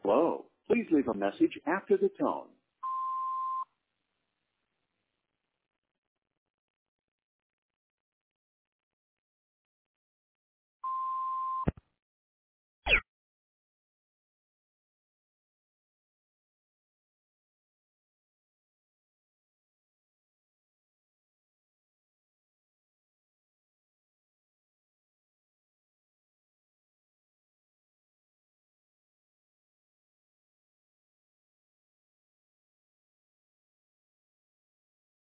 Hello. Please leave a message after the tone.